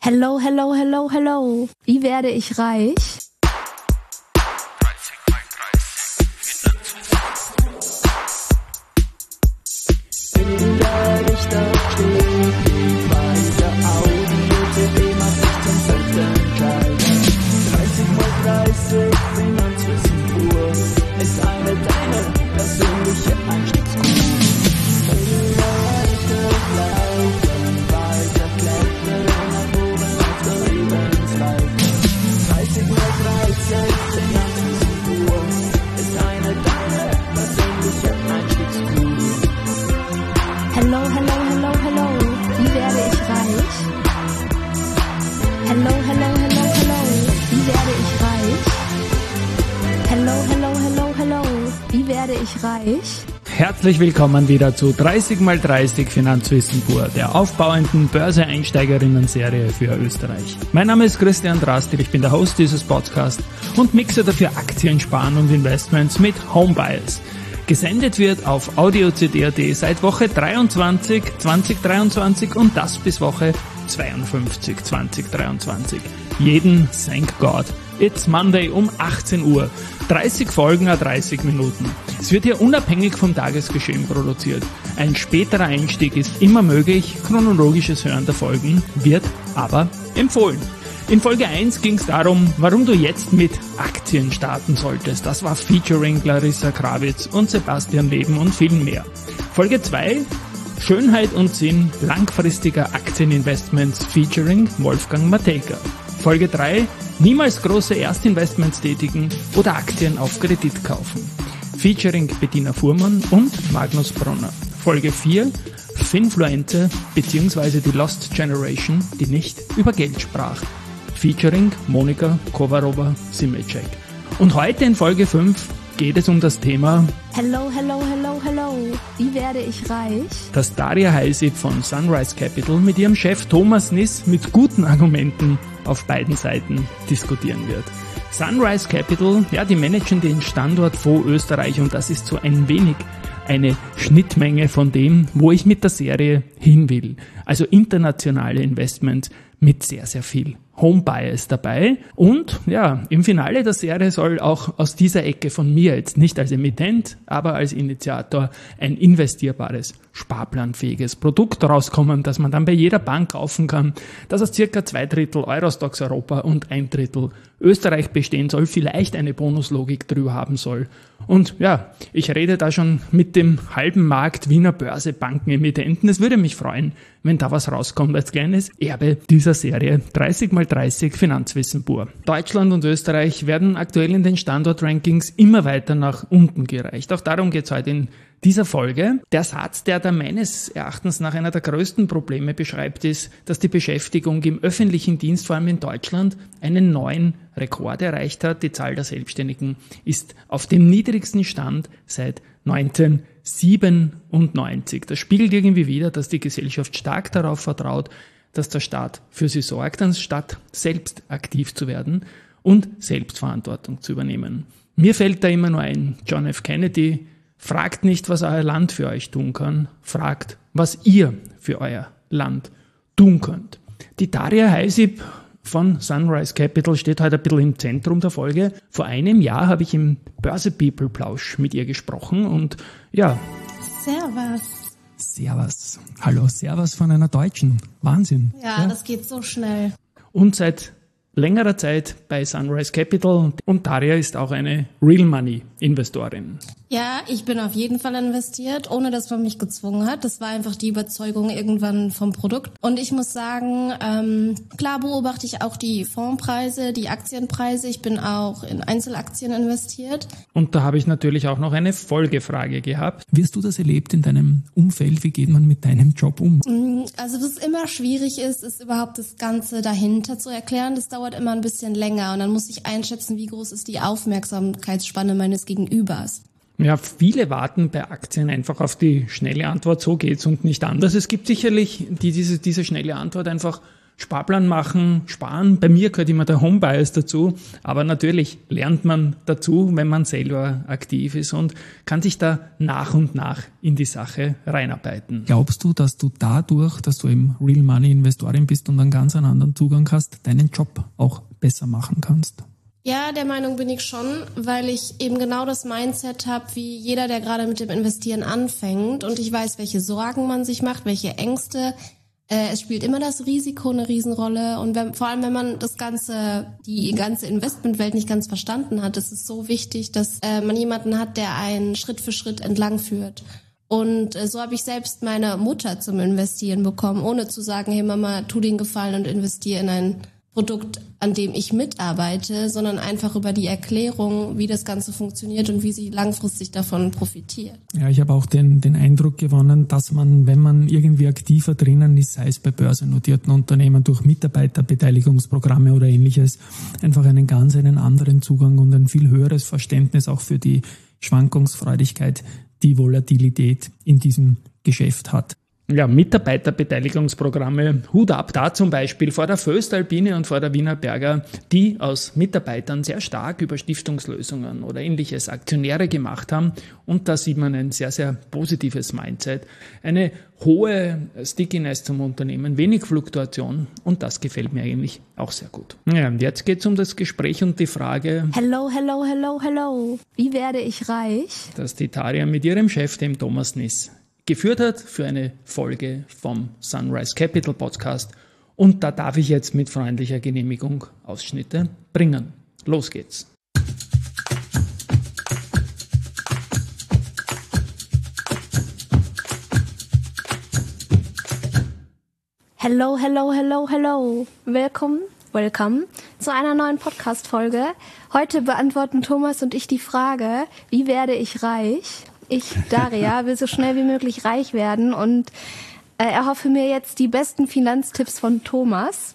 Hello, hello, hello, hello. Wie werde ich reich? Hello, hello, hello, hello. Wie werde ich reich? Hello, hello, hello, hello. Wie werde ich reich? Hello, hello, hello, hello. Wie werde ich reich? Herzlich willkommen wieder zu 30x30 Finanzwissen pur, der aufbauenden Börse-Einsteigerinnen-Serie für Österreich. Mein Name ist Christian Drastil, ich bin der Host dieses Podcasts und mixe dafür Aktien, Sparen und Investments mit Homebias. Gesendet wird auf audio.cd.at seit Woche 23 2023 und das bis Woche 52 2023. Jeden, thank God. It's Monday um 18 Uhr. 30 Folgen à 30 Minuten. Es wird hier unabhängig vom Tagesgeschehen produziert. Ein späterer Einstieg ist immer möglich, chronologisches Hören der Folgen wird aber empfohlen. In Folge 1 ging es darum, warum du jetzt mit Aktien starten solltest. Das war featuring Larissa Krawitz und Sebastian Leben und viel mehr. Folge 2, Schönheit und Sinn langfristiger Aktieninvestments featuring Wolfgang Matejka. Folge 3, niemals große Erstinvestments tätigen oder Aktien auf Kredit kaufen. Featuring Bettina Fuhrmann und Magnus Bronner. Folge 4, Finfluencer bzw. die Lost Generation, die nicht über Geld sprach. Featuring Monika Kovarova-Simecek. Und heute in Folge 5 geht es um das Thema Hello, hello, hello, hello. Wie werde ich reich? das Daria Heisip von Sunrise Capital mit ihrem Chef Thomas Niss mit guten Argumenten auf beiden Seiten diskutieren wird. Sunrise Capital, ja, die managen den Standort Österreich und das ist so ein wenig eine Schnittmenge von dem, wo ich mit der Serie hin will. Also internationale Investments mit sehr, sehr viel Homebias dabei. Und ja, im Finale der Serie soll auch aus dieser Ecke von mir jetzt nicht als Emittent, aber als Initiator ein investierbares, sparplanfähiges Produkt rauskommen, das man dann bei jeder Bank kaufen kann, das aus circa 2/3 Eurostoxx Europa und 1/3 Österreich bestehen soll, vielleicht eine Bonuslogik drüber haben soll. Und ja, ich rede da schon mit dem halben Markt Wiener Börse Bankenemittenten. Es würde mich freuen, wenn da was rauskommt als kleines Erbe dieser Serie 30x30 Finanzwissen pur. Deutschland und Österreich werden aktuell in den Standortrankings immer weiter nach unten gereicht. Auch darum geht es heute in dieser Folge. Der Satz, der da meines Erachtens nach einer der größten Probleme beschreibt, ist, dass die Beschäftigung im öffentlichen Dienst, vor allem in Deutschland, einen neuen Rekord erreicht hat. Die Zahl der Selbstständigen ist auf dem niedrigsten Stand seit 1997. Das spiegelt irgendwie wider, dass die Gesellschaft stark darauf vertraut, dass der Staat für sie sorgt, anstatt selbst aktiv zu werden und Selbstverantwortung zu übernehmen. Mir fällt da immer nur ein, John F. Kennedy: Fragt nicht, was euer Land für euch tun kann, fragt, was ihr für euer Land tun könnt. Die Daria Heisip von Sunrise Capital steht heute ein bisschen im Zentrum der Folge. Vor einem Jahr habe ich im Börse-People-Plausch mit ihr gesprochen und ja. Servus. Hallo, Servus von einer Deutschen. Wahnsinn. Ja, das geht so schnell. Und seit längerer Zeit bei Sunrise Capital und Daria ist auch eine Real Money Investorin. Ja, ich bin auf jeden Fall investiert, ohne dass man mich gezwungen hat. Das war einfach die Überzeugung irgendwann vom Produkt. Und ich muss sagen, klar beobachte ich auch die Fondspreise, die Aktienpreise. Ich bin auch in Einzelaktien investiert. Und da habe ich natürlich auch noch eine Folgefrage gehabt. Wie hast du das erlebt in deinem Umfeld? Wie geht man mit deinem Job um? Also was immer schwierig ist überhaupt das Ganze dahinter zu erklären. Das dauert immer ein bisschen länger und dann muss ich einschätzen, wie groß ist die Aufmerksamkeitsspanne meines Gegenübers. Ja, viele warten bei Aktien einfach auf die schnelle Antwort, so geht's und nicht anders. Es gibt sicherlich, die diese schnelle Antwort einfach Sparplan machen, sparen. Bei mir gehört immer der Homebias dazu, aber natürlich lernt man dazu, wenn man selber aktiv ist und kann sich da nach und nach in die Sache reinarbeiten. Glaubst du, dass du dadurch, dass du eben Real Money Investorin bist und einen ganz anderen Zugang hast, deinen Job auch besser machen kannst? Ja, der Meinung bin ich schon, weil ich eben genau das Mindset habe, wie jeder, der gerade mit dem Investieren anfängt. Und ich weiß, welche Sorgen man sich macht, welche Ängste. Es spielt immer das Risiko eine Riesenrolle. Und vor allem, wenn man die ganze Investmentwelt nicht ganz verstanden hat, ist es so wichtig, dass man jemanden hat, der einen Schritt für Schritt entlang führt. Und so habe ich selbst meine Mutter zum Investieren bekommen, ohne zu sagen, hey Mama, tu den Gefallen und investiere in ein Produkt, an dem ich mitarbeite, sondern einfach über die Erklärung, wie das Ganze funktioniert und wie sie langfristig davon profitiert. Ja, ich habe auch den Eindruck gewonnen, dass man, wenn man irgendwie aktiver drinnen ist, sei es bei börsennotierten Unternehmen durch Mitarbeiterbeteiligungsprogramme oder ähnliches, einfach einen anderen Zugang und ein viel höheres Verständnis auch für die Schwankungsfreudigkeit, die Volatilität in diesem Geschäft hat. Ja, Mitarbeiterbeteiligungsprogramme, Hut ab da zum Beispiel vor der Föstalpine und vor der Wiener Berger, die aus Mitarbeitern sehr stark über Stiftungslösungen oder ähnliches Aktionäre gemacht haben. Und da sieht man ein sehr, sehr positives Mindset, eine hohe Stickiness zum Unternehmen, wenig Fluktuation und das gefällt mir eigentlich auch sehr gut. Ja, und jetzt geht's um das Gespräch und die Frage, Hello, hello, hello, hello. Wie werde ich reich? dass die Tarja mit ihrem Chef, dem Thomas Niss, geführt hat für eine Folge vom Sunrise Capital Podcast. Und da darf ich jetzt mit freundlicher Genehmigung Ausschnitte bringen. Los geht's. Hello, hello, hello, hello. Welcome zu einer neuen Podcast-Folge. Heute beantworten Thomas und ich die Frage, wie werde ich reich? Ich, Daria, will so schnell wie möglich reich werden und erhoffe mir jetzt die besten Finanztipps von Thomas.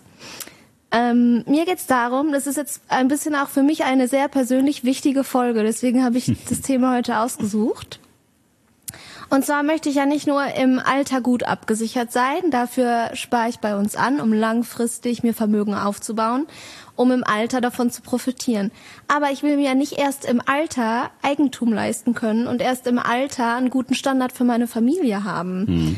Mir geht's darum, das ist jetzt ein bisschen auch für mich eine sehr persönlich wichtige Folge, deswegen habe ich das Thema heute ausgesucht. Und zwar möchte ich ja nicht nur im Alter gut abgesichert sein, dafür spare ich bei uns an, um langfristig mir Vermögen aufzubauen, um im Alter davon zu profitieren. Aber ich will mir ja nicht erst im Alter Eigentum leisten können und erst im Alter einen guten Standard für meine Familie haben.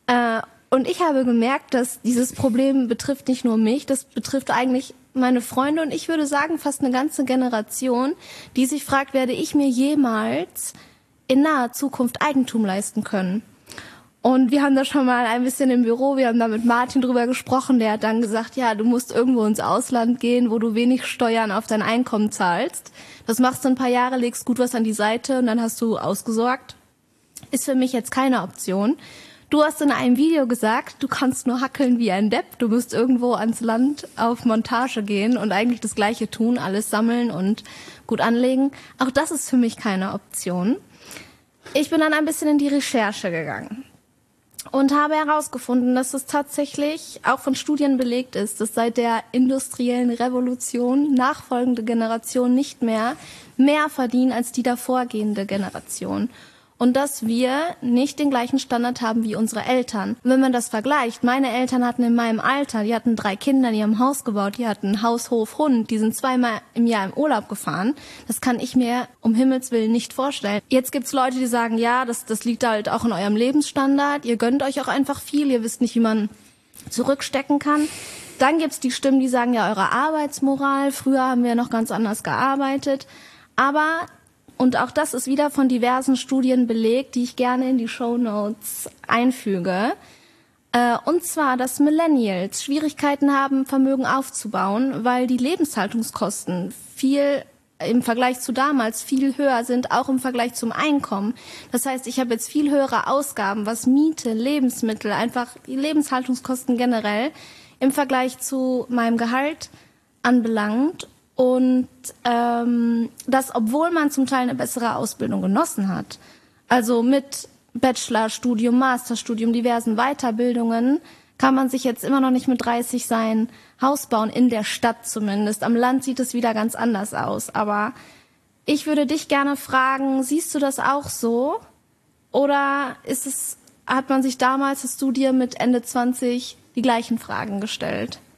Und ich habe gemerkt, dass dieses Problem betrifft nicht nur mich, das betrifft eigentlich meine Freunde und ich würde sagen fast eine ganze Generation, die sich fragt, werde ich mir jemals in naher Zukunft Eigentum leisten können? Und wir haben da schon mal ein bisschen im Büro, wir haben da mit Martin drüber gesprochen, der hat dann gesagt, ja, du musst irgendwo ins Ausland gehen, wo du wenig Steuern auf dein Einkommen zahlst. Das machst du ein paar Jahre, legst gut was an die Seite und dann hast du ausgesorgt. Ist für mich jetzt keine Option. Du hast in einem Video gesagt, du kannst nur hackeln wie ein Depp. Du musst irgendwo ans Land auf Montage gehen und eigentlich das Gleiche tun, alles sammeln und gut anlegen. Auch das ist für mich keine Option. Ich bin dann ein bisschen in die Recherche gegangen und habe herausgefunden, dass es tatsächlich auch von Studien belegt ist, dass seit der industriellen Revolution nachfolgende Generationen nicht mehr verdienen als die davorgehende Generation. Und dass wir nicht den gleichen Standard haben wie unsere Eltern. Und wenn man das vergleicht, meine Eltern hatten in meinem Alter, die hatten 3 Kinder, die haben ein Haus gebaut, die hatten Haus, Hof, Hund, die sind 2-mal im Jahr im Urlaub gefahren. Das kann ich mir um Himmels Willen nicht vorstellen. Jetzt gibt's Leute, die sagen, ja, das liegt halt auch in eurem Lebensstandard, ihr gönnt euch auch einfach viel, ihr wisst nicht, wie man zurückstecken kann. Dann gibt's die Stimmen, die sagen, ja, eure Arbeitsmoral, früher haben wir noch ganz anders gearbeitet. Aber und auch das ist wieder von diversen Studien belegt, die ich gerne in die Shownotes einfüge. Und zwar, dass Millennials Schwierigkeiten haben, Vermögen aufzubauen, weil die Lebenshaltungskosten im Vergleich zu damals viel höher sind, auch im Vergleich zum Einkommen. Das heißt, ich habe jetzt viel höhere Ausgaben, was Miete, Lebensmittel, einfach die Lebenshaltungskosten generell im Vergleich zu meinem Gehalt anbelangt. Und das, obwohl man zum Teil eine bessere Ausbildung genossen hat. Also mit Bachelorstudium, Masterstudium, diversen Weiterbildungen kann man sich jetzt immer noch nicht mit 30 sein Haus bauen, in der Stadt zumindest. Am Land sieht es wieder ganz anders aus. Aber ich würde dich gerne fragen, siehst du das auch so? Oder hast du dir mit Ende 20 die gleichen Fragen gestellt?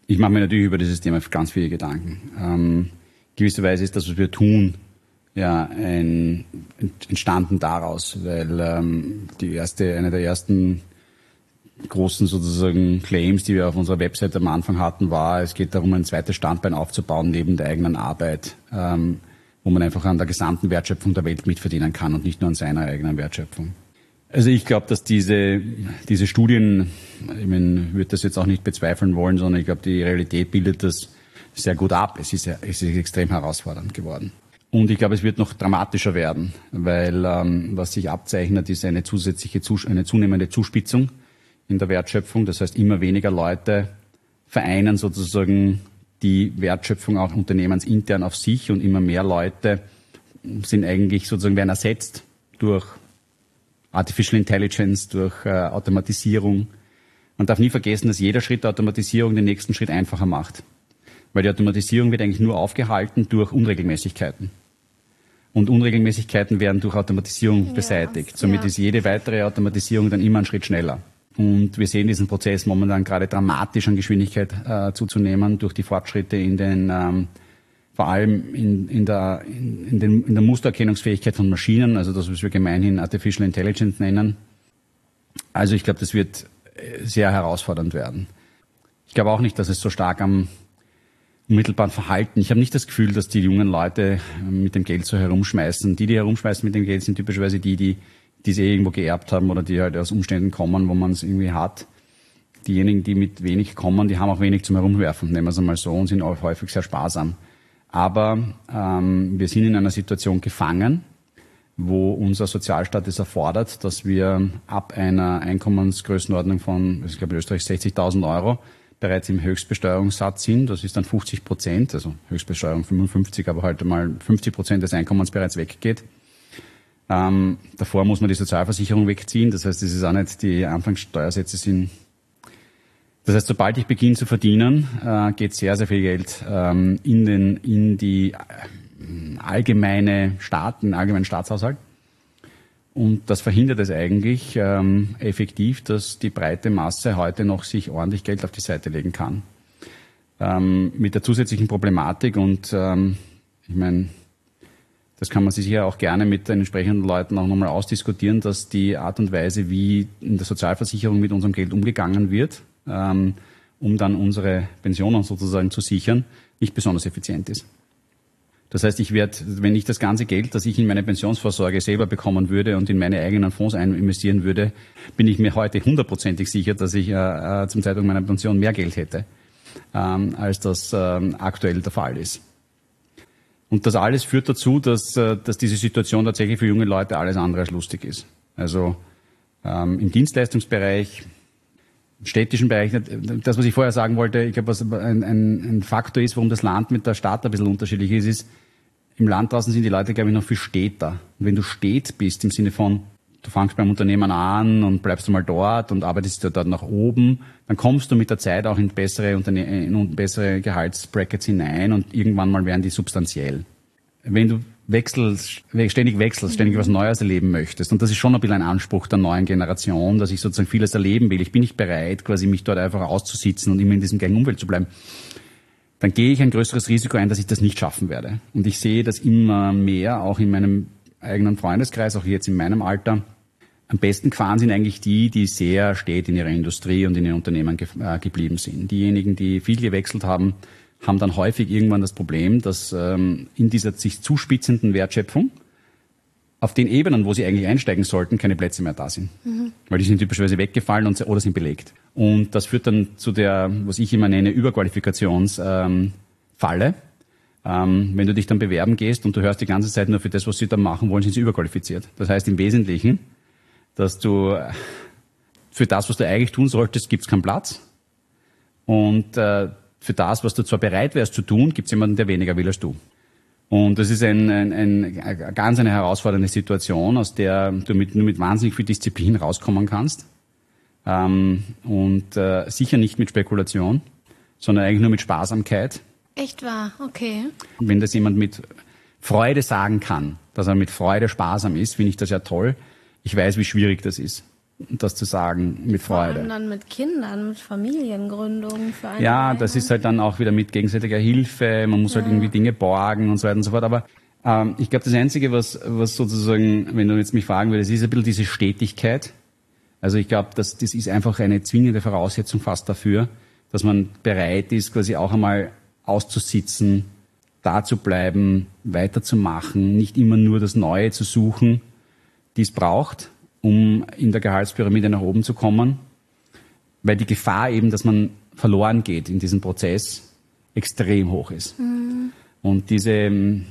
Ich mache mir natürlich über dieses Thema ganz viele Gedanken. Gewisserweise ist das, was wir tun, ja entstanden daraus, weil eine der ersten großen sozusagen Claims, die wir auf unserer Website am Anfang hatten, war, es geht darum, ein zweites Standbein aufzubauen neben der eigenen Arbeit, wo man einfach an der gesamten Wertschöpfung der Welt mitverdienen kann und nicht nur an seiner eigenen Wertschöpfung. Also ich glaube, dass diese Studien, ich würde das jetzt auch nicht bezweifeln wollen, sondern ich glaube, die Realität bildet das sehr gut ab. Es ist extrem herausfordernd geworden. Und ich glaube, es wird noch dramatischer werden, weil was sich abzeichnet, ist eine zunehmende Zuspitzung in der Wertschöpfung. Das heißt, immer weniger Leute vereinen sozusagen die Wertschöpfung auch unternehmensintern auf sich und immer mehr Leute werden ersetzt durch Artificial Intelligence, durch Automatisierung. Man darf nie vergessen, dass jeder Schritt der Automatisierung den nächsten Schritt einfacher macht. Weil die Automatisierung wird eigentlich nur aufgehalten durch Unregelmäßigkeiten. Und Unregelmäßigkeiten werden durch Automatisierung beseitigt. Somit ist jede weitere Automatisierung dann immer einen Schritt schneller. Und wir sehen diesen Prozess momentan gerade dramatisch an Geschwindigkeit zuzunehmen durch die Fortschritte vor allem in der Mustererkennungsfähigkeit von Maschinen, also das, was wir gemeinhin Artificial Intelligence nennen. Also ich glaube, das wird sehr herausfordernd werden. Ich glaube auch nicht, dass es so stark am unmittelbaren Verhalten. Ich habe nicht das Gefühl, dass die jungen Leute mit dem Geld so herumschmeißen. Die herumschmeißen mit dem Geld, sind typischerweise die sie irgendwo geerbt haben oder die halt aus Umständen kommen, wo man es irgendwie hat. Diejenigen, die mit wenig kommen, die haben auch wenig zum Herumwerfen, nehmen wir es einmal so, und sind auch häufig sehr sparsam. Aber wir sind in einer Situation gefangen, wo unser Sozialstaat es erfordert, dass wir ab einer Einkommensgrößenordnung von, ich glaube in Österreich 60.000 Euro, bereits im Höchstbesteuerungssatz sind. Das ist dann 50%, also Höchstbesteuerung 55, aber halt mal 50% des Einkommens bereits weggeht. Davor muss man die Sozialversicherung wegziehen. Das heißt, das ist auch nicht, die Anfangssteuersätze sind. Das heißt, sobald ich beginne zu verdienen, geht sehr, sehr viel Geld in die allgemeinen Staatshaushalt. Und das verhindert es eigentlich effektiv, dass die breite Masse heute noch sich ordentlich Geld auf die Seite legen kann. Mit der zusätzlichen Problematik und ich meine, das kann man sich sicher auch gerne mit den entsprechenden Leuten auch nochmal ausdiskutieren, dass die Art und Weise, wie in der Sozialversicherung mit unserem Geld umgegangen wird, um dann unsere Pensionen sozusagen zu sichern, nicht besonders effizient ist. Das heißt, wenn ich das ganze Geld, das ich in meine Pensionsvorsorge selber bekommen würde und in meine eigenen Fonds investieren würde, bin ich mir heute 100% sicher, dass ich zum Zeitpunkt meiner Pension mehr Geld hätte, als das aktuell der Fall ist. Und das alles führt dazu, dass diese Situation tatsächlich für junge Leute alles andere als lustig ist. Also im Dienstleistungsbereich, im städtischen Bereich, das, was ich vorher sagen wollte, ich glaube, was ein Faktor ist, warum das Land mit der Stadt ein bisschen unterschiedlich ist, im Land draußen sind die Leute, glaube ich, noch viel steter. Und wenn du stet bist, im Sinne von, du fangst beim Unternehmen an und bleibst du mal dort und arbeitest dort nach oben, dann kommst du mit der Zeit auch in bessere Gehaltsbrackets hinein und irgendwann mal werden die substanziell. Wenn du ständig was Neues erleben möchtest, und das ist schon ein bisschen ein Anspruch der neuen Generation, dass ich sozusagen vieles erleben will, ich bin nicht bereit, quasi mich dort einfach auszusitzen und immer in diesem gleichen Umfeld zu bleiben, dann gehe ich ein größeres Risiko ein, dass ich das nicht schaffen werde. Und ich sehe das immer mehr, auch in meinem eigenen Freundeskreis, auch jetzt in meinem Alter. Am besten gefahren sind eigentlich die sehr stät in ihrer Industrie und in ihren Unternehmen geblieben sind. Diejenigen, die viel gewechselt haben, haben dann häufig irgendwann das Problem, dass in dieser sich zuspitzenden Wertschöpfung auf den Ebenen, wo sie eigentlich einsteigen sollten, keine Plätze mehr da sind. Mhm. Weil die sind typischerweise weggefallen oder sind belegt. Und das führt dann zu der, was ich immer nenne, Überqualifikationsfalle. Wenn du dich dann bewerben gehst und du hörst die ganze Zeit nur für das, was sie dann machen wollen, sind sie überqualifiziert. Das heißt im Wesentlichen, dass du für das, was du eigentlich tun solltest, gibt es keinen Platz. Und für das, was du zwar bereit wärst zu tun, gibt es jemanden, der weniger will als du. Und das ist eine herausfordernde Situation, aus der du nur mit wahnsinnig viel Disziplin rauskommen kannst. Und sicher nicht mit Spekulation, sondern eigentlich nur mit Sparsamkeit. Echt wahr? Okay. Wenn das jemand mit Freude sagen kann, dass er mit Freude sparsam ist, finde ich das ja toll. Ich weiß, wie schwierig das ist. das zu sagen mit Freude. Vor allem dann mit Kindern, mit Familiengründung. Für eine Ja, das ist halt dann auch wieder mit gegenseitiger Hilfe, man muss halt irgendwie Dinge borgen und so weiter und so fort. Aber ich glaube, das Einzige, was sozusagen, wenn du jetzt mich fragen würdest, ist ein bisschen diese Stetigkeit. Also ich glaube, das ist einfach eine zwingende Voraussetzung fast dafür, dass man bereit ist, quasi auch einmal auszusitzen, da zu bleiben, weiterzumachen, nicht immer nur das Neue zu suchen, die es braucht, um in der Gehaltspyramide nach oben zu kommen, weil die Gefahr eben, dass man verloren geht in diesem Prozess, extrem hoch ist. Mhm. Und diese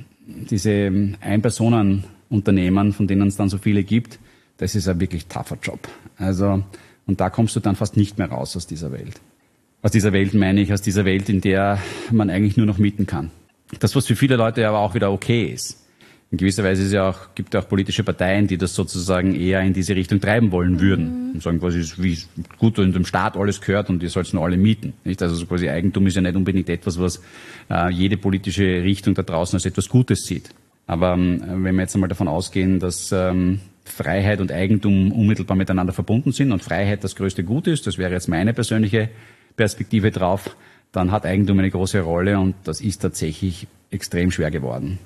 Ein-Personen-Unternehmen, von denen es dann so viele gibt, das ist ein wirklich tougher Job. Also, und da kommst du dann fast nicht mehr raus aus dieser Welt. Aus dieser Welt meine ich, aus dieser Welt, in der man eigentlich nur noch mieten kann. Das, was für viele Leute aber auch wieder okay ist. In gewisser Weise gibt es ja auch politische Parteien, die das sozusagen eher in diese Richtung treiben wollen würden. Und sagen quasi, wie gut in dem Staat alles gehört und ihr sollt es nur alle mieten. Nicht? Also so quasi Eigentum ist ja nicht unbedingt etwas, was jede politische Richtung da draußen als etwas Gutes sieht. Aber wenn wir jetzt einmal davon ausgehen, dass Freiheit und Eigentum unmittelbar miteinander verbunden sind und Freiheit das größte Gut ist, das wäre jetzt meine persönliche Perspektive drauf, dann hat Eigentum eine große Rolle und das ist tatsächlich extrem schwer geworden.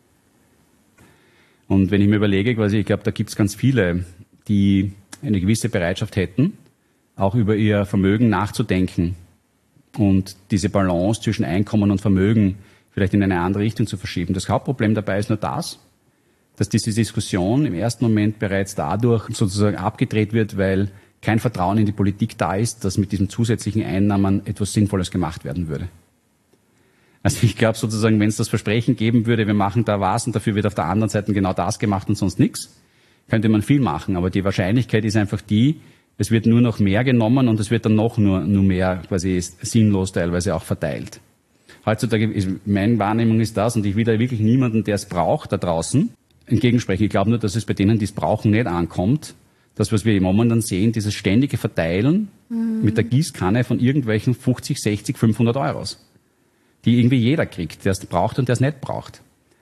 Und wenn ich mir überlege, quasi, ich glaube, da gibt es ganz viele, die eine gewisse Bereitschaft hätten, auch über ihr Vermögen nachzudenken und diese Balance zwischen Einkommen und Vermögen vielleicht in eine andere Richtung zu verschieben. Das Hauptproblem dabei ist nur das, dass diese Diskussion im ersten Moment bereits dadurch sozusagen abgedreht wird, weil kein Vertrauen in die Politik da ist, dass mit diesen zusätzlichen Einnahmen etwas Sinnvolles gemacht werden würde. Also ich glaube sozusagen, wenn es das Versprechen geben würde, wir machen da was und dafür wird auf der anderen Seite genau das gemacht und sonst nichts, könnte man viel machen. Aber die Wahrscheinlichkeit ist einfach die, es wird nur noch mehr genommen und es wird dann noch nur mehr quasi sinnlos teilweise auch verteilt. Heutzutage ist meine Wahrnehmung ist das, und ich will da wirklich niemanden, der es braucht, da draußen entgegensprechen. Ich glaube nur, dass es bei denen, die es brauchen, nicht ankommt. Das, was wir momentan sehen, dieses ständige Verteilen mit der Gießkanne von irgendwelchen 50, 60, 500 Euros, die irgendwie jeder kriegt, der es braucht und der es nicht braucht.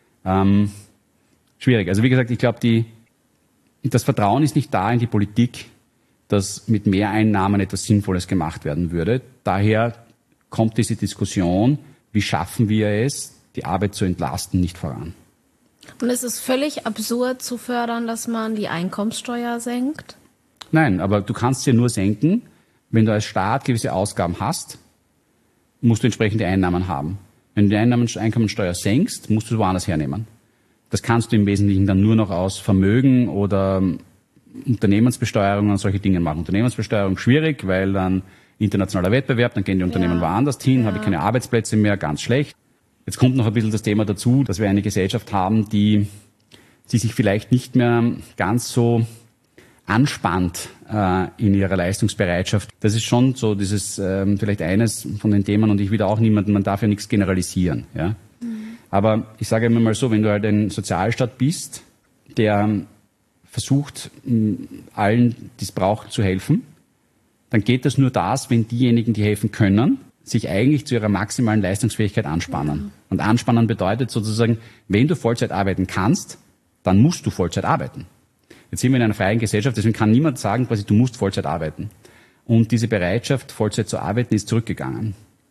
Schwierig. Also wie gesagt, ich glaube, das Vertrauen ist nicht da in die Politik, dass mit Mehreinnahmen etwas Sinnvolles gemacht werden würde. Daher kommt diese Diskussion, wie schaffen wir es, die Arbeit zu entlasten, nicht voran. Und es ist völlig absurd zu fördern, dass man die Einkommenssteuer senkt? Nein, aber du kannst sie nur senken, wenn du als Staat gewisse Ausgaben hast, musst du entsprechende Einnahmen haben. Wenn du die Einkommenssteuer senkst, musst du woanders hernehmen. Das kannst du im Wesentlichen dann nur noch aus Vermögen oder Unternehmensbesteuerung und solche Dinge machen. Unternehmensbesteuerung schwierig, weil dann internationaler Wettbewerb, dann gehen die Unternehmen woanders hin, habe ich keine Arbeitsplätze mehr, ganz schlecht. Jetzt kommt noch ein bisschen das Thema dazu, dass wir eine Gesellschaft haben, die sich vielleicht nicht mehr ganz so anspannt in ihrer Leistungsbereitschaft. Das ist schon so dieses vielleicht eines von den Themen, und ich will auch niemanden, man darf ja nichts generalisieren. Ja? Aber ich sage immer mal so, wenn du halt ein Sozialstaat bist, der versucht, allen, die es brauchen, zu helfen, dann geht das nur wenn diejenigen, die helfen können, sich eigentlich zu ihrer maximalen Leistungsfähigkeit anspannen. Und anspannen bedeutet sozusagen, wenn du Vollzeit arbeiten kannst, dann musst du Vollzeit arbeiten. Jetzt sind wir in einer freien Gesellschaft, deswegen kann niemand sagen, quasi, du musst Vollzeit arbeiten. Und diese Bereitschaft, Vollzeit zu arbeiten, ist zurückgegangen.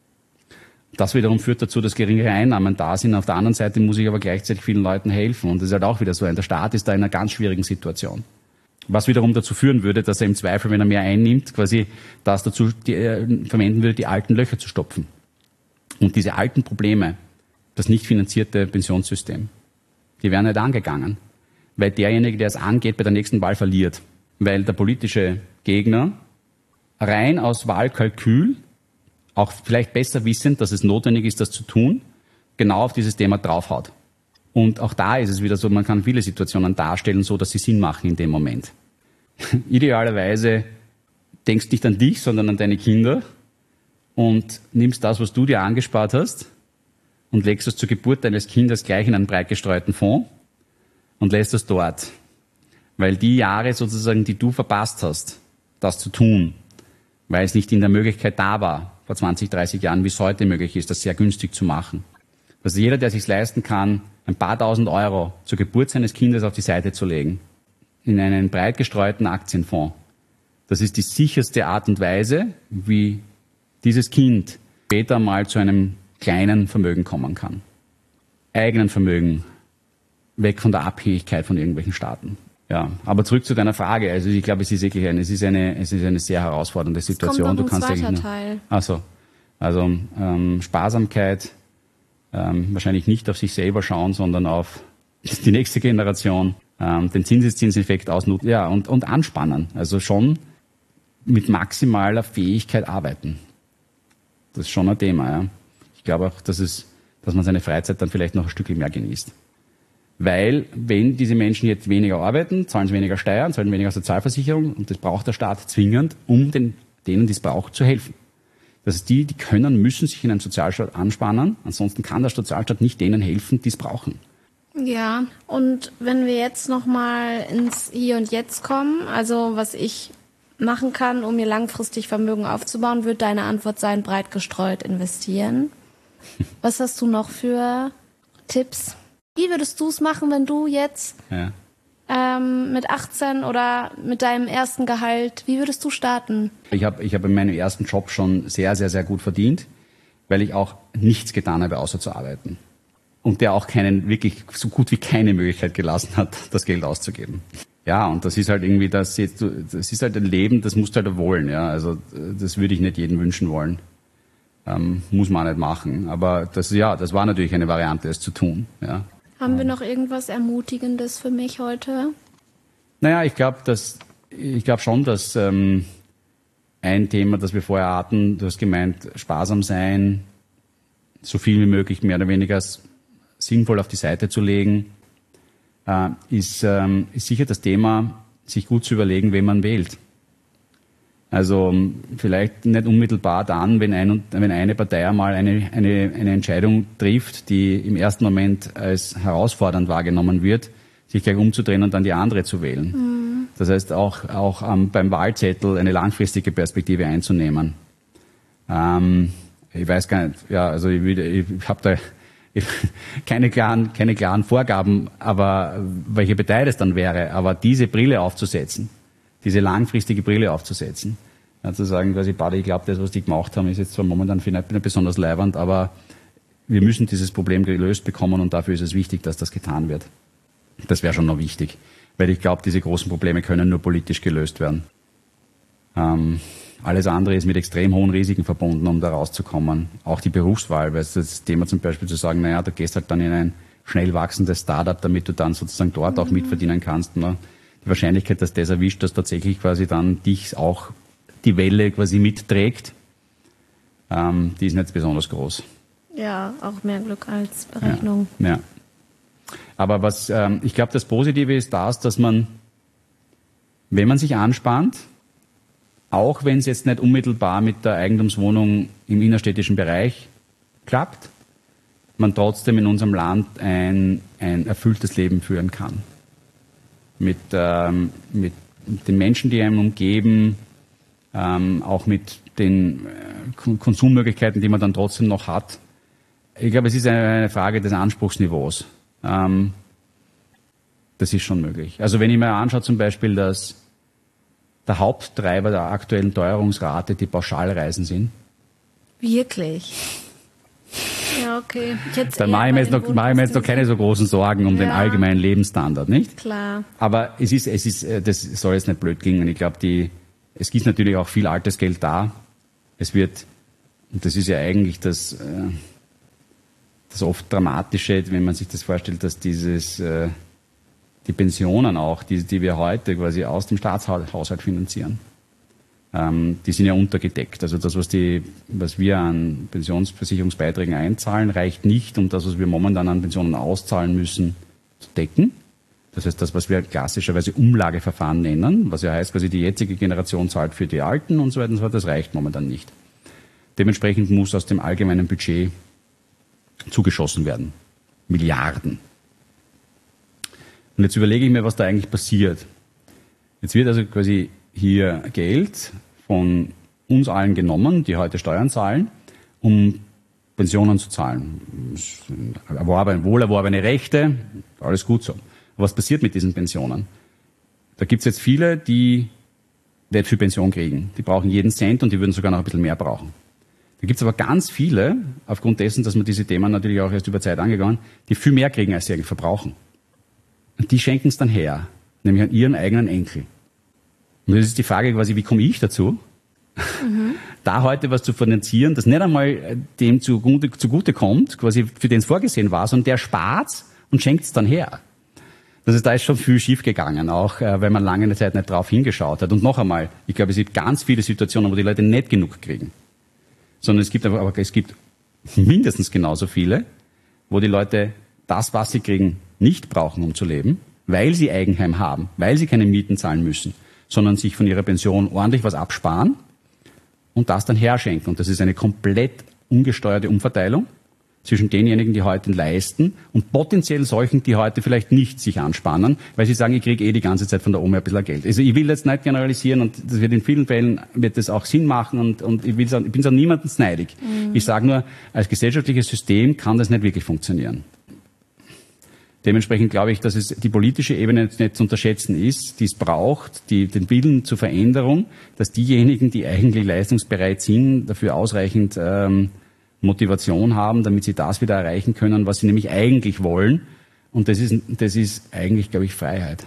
Das wiederum führt dazu, dass geringere Einnahmen da sind. Auf der anderen Seite muss ich aber gleichzeitig vielen Leuten helfen. Und das ist halt auch wieder so. Der Staat ist da in einer ganz schwierigen Situation. Was wiederum dazu führen würde, dass er im Zweifel, wenn er mehr einnimmt, quasi das dazu verwenden würde, die alten Löcher zu stopfen. Und diese alten Probleme, das nicht finanzierte Pensionssystem, die werden nicht angegangen. Weil derjenige, der es angeht, bei der nächsten Wahl verliert. Weil der politische Gegner rein aus Wahlkalkül, auch vielleicht besser wissend, dass es notwendig ist, das zu tun, genau auf dieses Thema draufhaut. Und auch da ist es wieder so, man kann viele Situationen darstellen, so dass sie Sinn machen in dem Moment. Idealerweise denkst nicht an dich, sondern an deine Kinder und nimmst das, was du dir angespart hast, und legst es zur Geburt deines Kindes gleich in einen breit gestreuten Fonds und lässt es dort. Weil die Jahre sozusagen, die du verpasst hast, das zu tun, weil es nicht in der Möglichkeit da war, vor 20, 30 Jahren, wie es heute möglich ist, das sehr günstig zu machen. Also jeder, der es sich leisten kann, ein paar tausend Euro zur Geburt seines Kindes auf die Seite zu legen, in einen breit gestreuten Aktienfonds, Das ist die sicherste Art und Weise, wie dieses Kind später mal zu einem kleinen Vermögen kommen kann. Eigenen Vermögen, weg von der Abhängigkeit von irgendwelchen Staaten. Ja, aber zurück zu deiner Frage. Also ich glaube, es ist wirklich eine sehr herausfordernde Situation. Es kommt noch ein zweiter Teil. Ach so. Also Sparsamkeit, wahrscheinlich nicht auf sich selber schauen, sondern auf die nächste Generation, den Zinseszinseffekt ausnutzen, ja, und anspannen. Also schon mit maximaler Fähigkeit arbeiten. Das ist schon ein Thema, ja. Ich glaube auch, dass man seine Freizeit dann vielleicht noch ein Stückchen mehr genießt. Weil, wenn diese Menschen jetzt weniger arbeiten, zahlen sie weniger Steuern, zahlen weniger Sozialversicherung und das braucht der Staat zwingend, um denen, die es braucht, zu helfen. Das heißt, die müssen sich in einem Sozialstaat anspannen, ansonsten kann der Sozialstaat nicht denen helfen, die es brauchen. Ja, und wenn wir jetzt nochmal ins Hier und Jetzt kommen, also was ich machen kann, um mir langfristig Vermögen aufzubauen, wird deine Antwort sein, breit gestreut investieren. Was hast du noch für Tipps? Wie würdest du es machen, wenn du jetzt mit 18 oder mit deinem ersten Gehalt, wie würdest du starten? Ich hab in meinem ersten Job schon sehr, sehr, sehr gut verdient, weil ich auch nichts getan habe, außer zu arbeiten. Und der auch wirklich so gut wie keine Möglichkeit gelassen hat, das Geld auszugeben. Ja, und das ist halt irgendwie das ist halt ein Leben, das musst du halt wollen, ja. Also das würde ich nicht jedem wünschen wollen. Muss man auch nicht machen. Aber das war natürlich eine Variante, es zu tun, ja. Haben wir noch irgendwas Ermutigendes für mich heute? Naja, ich glaube schon, dass ein Thema, das wir vorher hatten, du hast gemeint, sparsam sein, so viel wie möglich mehr oder weniger sinnvoll auf die Seite zu legen, ist sicher das Thema, sich gut zu überlegen, wen man wählt. Also vielleicht nicht unmittelbar dann, wenn eine Partei einmal eine Entscheidung trifft, die im ersten Moment als herausfordernd wahrgenommen wird, sich gleich umzudrehen und dann die andere zu wählen. Mhm. Das heißt auch beim Wahlzettel eine langfristige Perspektive einzunehmen. Ich weiß gar nicht, ja, also ich habe da keine klaren Vorgaben, aber welche Partei das dann wäre, aber diese Brille aufzusetzen, diese langfristige Brille aufzusetzen. Ja, zu sagen, ich glaube, das, was die gemacht haben, ist jetzt zwar momentan vielleicht nicht besonders leiwand, aber wir müssen dieses Problem gelöst bekommen und dafür ist es wichtig, dass das getan wird. Das wäre schon noch wichtig, weil ich glaube, diese großen Probleme können nur politisch gelöst werden. Alles andere ist mit extrem hohen Risiken verbunden, um da rauszukommen. Auch die Berufswahl, weil das Thema zum Beispiel zu sagen, naja, du gehst halt dann in ein schnell wachsendes Startup, damit du dann sozusagen dort auch mitverdienen kannst. Ne? Die Wahrscheinlichkeit, dass das erwischt, dass tatsächlich quasi dann dich auch die Welle quasi mitträgt, die ist nicht besonders groß. Ja, auch mehr Glück als Berechnung. Ja. Aber ich glaube, das Positive ist dass man, wenn man sich anspannt, auch wenn es jetzt nicht unmittelbar mit der Eigentumswohnung im innerstädtischen Bereich klappt, man trotzdem in unserem Land ein erfülltes Leben führen kann. Mit den Menschen, die einem umgeben, auch mit den Konsummöglichkeiten, die man dann trotzdem noch hat. Ich glaube, es ist eine Frage des Anspruchsniveaus. Das ist schon möglich. Also wenn ich mir anschaue zum Beispiel, dass der Haupttreiber der aktuellen Teuerungsrate die Pauschalreisen sind. Wirklich? Ja, okay. Dann mache ich mir jetzt noch keine so großen Sorgen um den allgemeinen Lebensstandard, nicht? Klar. Aber es ist, das soll jetzt nicht blöd klingen. Ich glaube, es gibt natürlich auch viel altes Geld da. Es wird, und das ist ja eigentlich das oft Dramatische, wenn man sich das vorstellt, dass die Pensionen auch, die wir heute quasi aus dem Staatshaushalt finanzieren, die sind ja untergedeckt. Also das, was wir an Pensionsversicherungsbeiträgen einzahlen, reicht nicht, um das, was wir momentan an Pensionen auszahlen müssen, zu decken. Das heißt, das, was wir klassischerweise Umlageverfahren nennen, was ja heißt, quasi die jetzige Generation zahlt für die Alten und so weiter und so fort, das reicht momentan nicht. Dementsprechend muss aus dem allgemeinen Budget zugeschossen werden. Milliarden. Und jetzt überlege ich mir, was da eigentlich passiert. Jetzt wird also quasi hier Geld von uns allen genommen, die heute Steuern zahlen, um Pensionen zu zahlen. Wohlerworbene Rechte, alles gut so. Aber was passiert mit diesen Pensionen? Da gibt es jetzt viele, die nicht viel Pension kriegen. Die brauchen jeden Cent und die würden sogar noch ein bisschen mehr brauchen. Da gibt es aber ganz viele, aufgrund dessen, dass man diese Themen natürlich auch erst über Zeit angegangen, die viel mehr kriegen, als sie eigentlich verbrauchen. Und die schenken es dann her, nämlich an ihren eigenen Enkel. Und das ist die Frage quasi, wie komme ich dazu, da heute was zu finanzieren, das nicht einmal dem zugute kommt, quasi für den es vorgesehen war, sondern der spart und schenkt es dann her. Das ist, da ist schon viel schief gegangen, auch weil man lange Zeit nicht drauf hingeschaut hat. Und noch einmal, ich glaube, es gibt ganz viele Situationen, wo die Leute nicht genug kriegen. Sondern es gibt mindestens genauso viele, wo die Leute das, was sie kriegen, nicht brauchen, um zu leben, weil sie Eigenheim haben, weil sie keine Mieten zahlen müssen, sondern sich von ihrer Pension ordentlich was absparen und das dann herschenken. Und das ist eine komplett ungesteuerte Umverteilung zwischen denjenigen, die heute leisten und potenziell solchen, die heute vielleicht nicht sich ansparen, weil sie sagen, ich kriege die ganze Zeit von der Oma ein bisschen Geld. Also ich will jetzt nicht generalisieren und das wird in vielen Fällen wird das auch Sinn machen und ich bin so niemandem neidig. Ich sage nur, als gesellschaftliches System kann das nicht wirklich funktionieren. Dementsprechend glaube ich, dass es die politische Ebene nicht zu unterschätzen ist, die es braucht, den Willen zur Veränderung, dass diejenigen, die eigentlich leistungsbereit sind, dafür ausreichend Motivation haben, damit sie das wieder erreichen können, was sie nämlich eigentlich wollen. Und das ist eigentlich, glaube ich, Freiheit.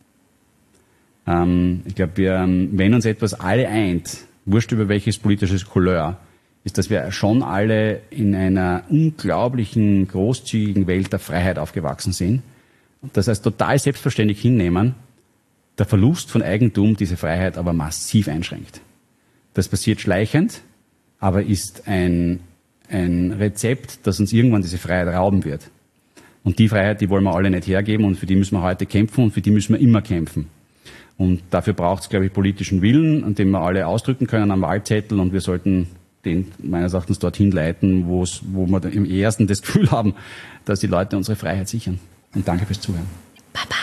Ich glaube, wenn uns etwas alle eint, wurscht über welches politisches Couleur, ist, dass wir schon alle in einer unglaublichen, großzügigen Welt der Freiheit aufgewachsen sind. Und das heißt, total selbstverständlich hinnehmen, der Verlust von Eigentum diese Freiheit aber massiv einschränkt. Das passiert schleichend, aber ist ein Rezept, das uns irgendwann diese Freiheit rauben wird. Und die Freiheit, die wollen wir alle nicht hergeben und für die müssen wir heute kämpfen und für die müssen wir immer kämpfen. Und dafür braucht es, glaube ich, politischen Willen, an dem wir alle ausdrücken können am Wahlzettel und wir sollten den meines Erachtens dorthin leiten, wo wir im ersten das Gefühl haben, dass die Leute unsere Freiheit sichern. Und danke fürs Zuhören. Papa.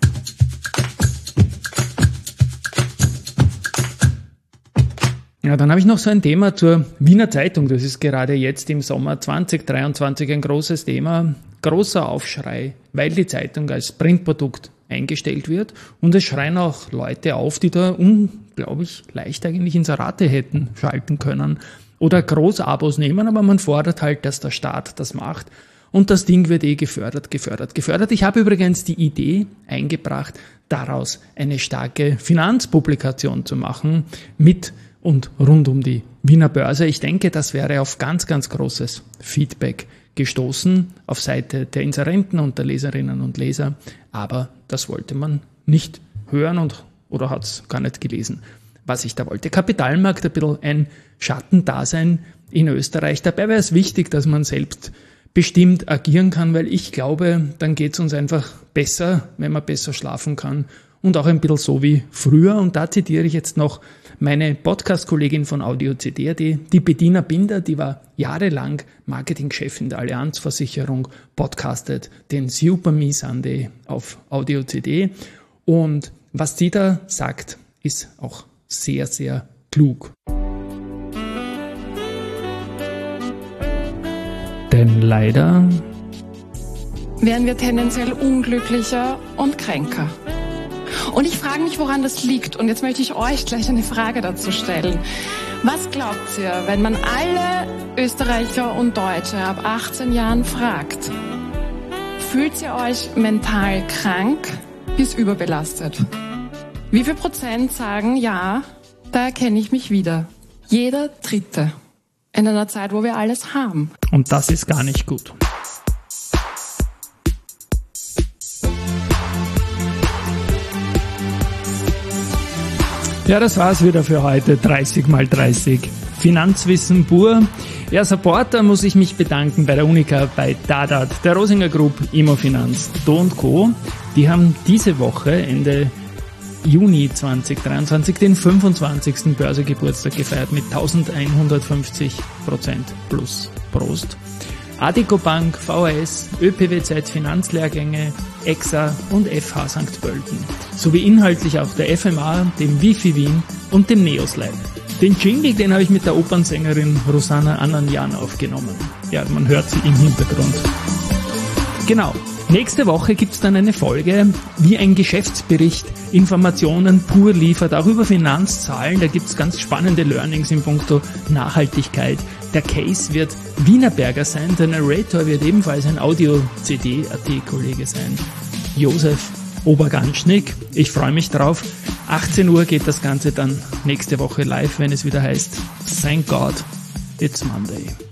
Ja, dann habe ich noch so ein Thema zur Wiener Zeitung. Das ist gerade jetzt im Sommer 2023 ein großes Thema. Großer Aufschrei, weil die Zeitung als Printprodukt eingestellt wird. Und es schreien auch Leute auf, die da unglaublich leicht eigentlich Inserate hätten schalten können. Oder Großabos nehmen, aber man fordert halt, dass der Staat das macht. Und das Ding wird gefördert. Ich habe übrigens die Idee eingebracht, daraus eine starke Finanzpublikation zu machen mit und rund um die Wiener Börse. Ich denke, das wäre auf ganz, ganz großes Feedback gestoßen auf Seite der Inserenten und der Leserinnen und Leser. Aber das wollte man nicht hören oder hat es gar nicht gelesen, was ich da wollte. Kapitalmarkt, ein bisschen ein Schattendasein in Österreich. Dabei wäre es wichtig, dass man selbst bestimmt agieren kann, weil ich glaube, dann geht es uns einfach besser, wenn man besser schlafen kann und auch ein bisschen so wie früher. Und da zitiere ich jetzt noch meine Podcast-Kollegin von Audio-CD.at, die Bettina Binder, die war jahrelang Marketingchefin der Allianz-Versicherung, podcastet den Super Me Sunday auf Audio-CD. Und was sie da sagt, ist auch sehr, sehr klug. Denn leider werden wir tendenziell unglücklicher und kränker. Und ich frage mich, woran das liegt. Und jetzt möchte ich euch gleich eine Frage dazu stellen. Was glaubt ihr, wenn man alle Österreicher und Deutsche ab 18 Jahren fragt? Fühlt ihr euch mental krank bis überbelastet? Wie viel Prozent sagen, ja, da erkenne ich mich wieder? Jeder Dritte. In einer Zeit, wo wir alles haben. Und das ist gar nicht gut. Ja, das war's wieder für heute. 30x30 Finanzwissen pur. Ja, Supporter muss ich mich bedanken bei der Unica, bei Dadat, der Rosinger Group, Immofinanz, Do & Co. Die haben diese Woche, Ende Juni 2023, den 25. Börsegeburtstag gefeiert mit 1150% plus. Prost. Addiko Bank, VHS, ÖPWZ Finanzlehrgänge, EXA und FH St. Pölten. Sowie inhaltlich auch der FMA, dem Wifi Wien und dem Neos Lab. Den Jingle, den habe ich mit der Opernsängerin Rosanna Ananjan aufgenommen. Ja, man hört sie im Hintergrund. Genau. Nächste Woche gibt's dann eine Folge, wie ein Geschäftsbericht Informationen pur liefert, auch über Finanzzahlen. Da gibt's ganz spannende Learnings in puncto Nachhaltigkeit. Der Case wird Wienerberger sein, der Narrator wird ebenfalls ein Audio-CD-AT-Kollege sein. Josef Oberganschnick. Ich freue mich drauf. 18 Uhr geht das Ganze dann nächste Woche live, wenn es wieder heißt, Thank God, it's Monday.